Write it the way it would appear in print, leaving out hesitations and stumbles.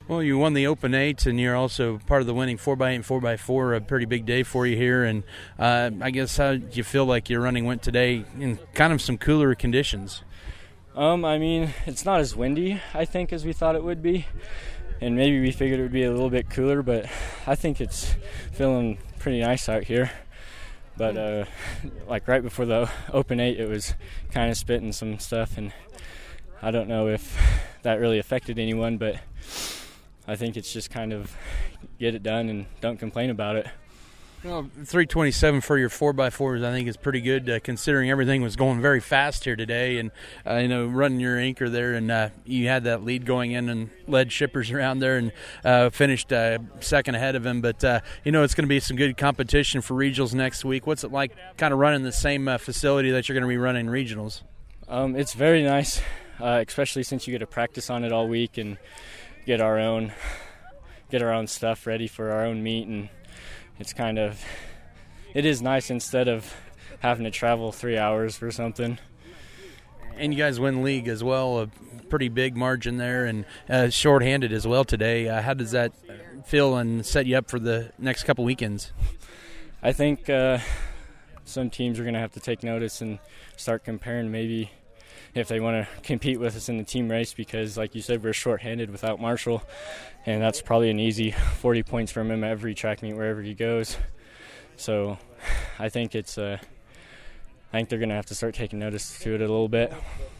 Well, you won the Open 8, and you're also part of the winning 4x8 and 4x4, a pretty big day for you here. And I guess how do you feel like your running went today in kind of some cooler conditions? I mean, it's not as windy, I think, as we thought it would be. And maybe we figured it would be a little bit cooler, but I think it's feeling pretty nice out here. But like right before the Open 8, it was kind of spitting some stuff, and I don't know if that really affected anyone, but I think it's just kind of get it done and don't complain about it. Well, 3:27 for your 4x4s, I think, is pretty good considering everything was going very fast here today. And, running your anchor there, and you had that lead going in and led shippers around there and finished second ahead of him. But, it's going to be some good competition for regionals next week. What's it like kind of running the same facility that you're going to be running regionals? It's very nice, especially since you get to practice on it all week and get our own stuff ready for our own meet. And it is nice instead of having to travel 3 hours for something. And you guys win league as well, a pretty big margin there, and shorthanded as well today. How does that feel and set you up for the next couple weekends? I think some teams are going to have to take notice and start comparing maybe if they want to compete with us in the team race, because like you said, we're shorthanded without Marshall, and that's probably an easy 40 points from him every track meet wherever he goes. So I think they're going to have to start taking notice to it a little bit.